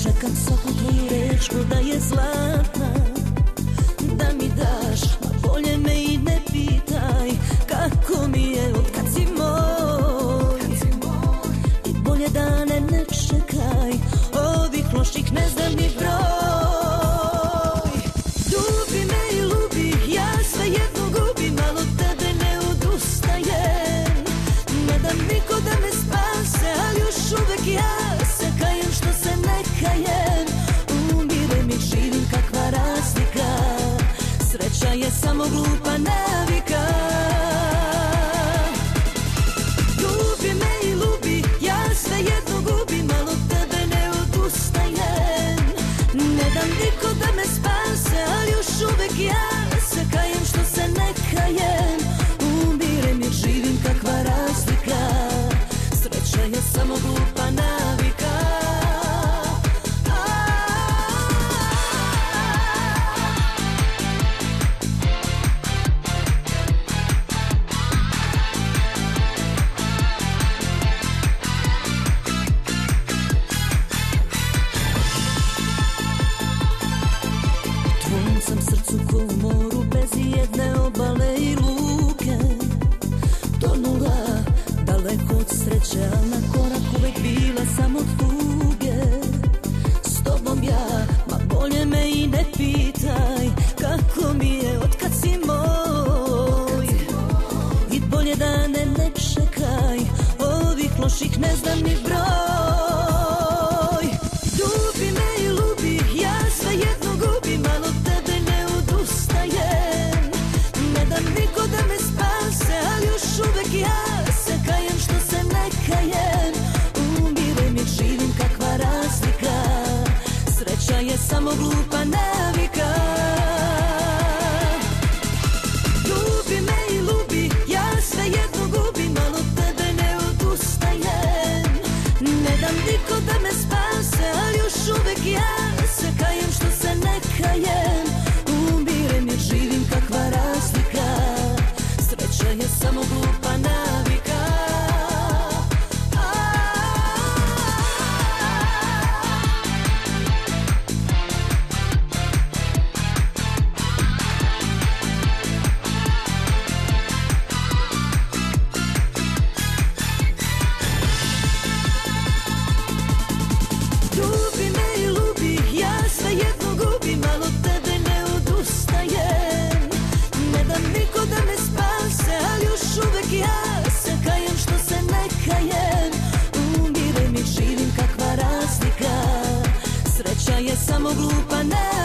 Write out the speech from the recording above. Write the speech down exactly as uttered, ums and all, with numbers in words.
čekam svaku tvoju reč ko da je zlatna. Da mi daš, ma bolje me i ne pitaj kako mi je od kad si moj. I bolje dane ne čekaj, ovih loših ne znam ni broj. Ljubi me i lubi, ja svejedno gubim, al od tebe ne odustajem. Ne dam niko da me spase, ali još uvek ja se kajem što se ne kajem. Umirem i živim, kakva razlika, sreća je samo glupa navika. Ljubi me i lubi, ja svejedno gubim, al od tebe ne odustajem. Ne dam niko da me spase, ali još uvek ja se kajem što se ne kajem. Umirem i živim, kakva razlika, sreća je samo glupa navika. Sam srcu ko u moru bez jedne obale i luke. Tonula daleko od sreće, a na korak uvek bila sam od tuge. S tobom ja, ma bolje me i ne pitaj kako mi je od kad si moj. I bolje dane ne čekaj, ovih loših ne znam ni broj. Ljubi me i lubi, ja svejedno gubim, al od tebe ne odustajem. Ne dam niko da me spase, ali još uvek ja se kajem što se ne kajem. Umirem i živim, kakva razlika, sreća je samo glupa navika. Ljubi me i lubi, ja svejedno gubim, al od tebe ne odustajem. Ne dam niko da me spase, ali još uvek ja se kajem što se ne kajem. Umirem i živim, kakva razlika, sreća je samo glupa navika. Ljubi me i lubi, ja svejedno gubim, al od tebe ne odustajem. Ne dam niko da me spase, ali još uvek ja se kajem što se ne kajem. Umirem i živim, kakva razlika, sreća je samo glupa ne.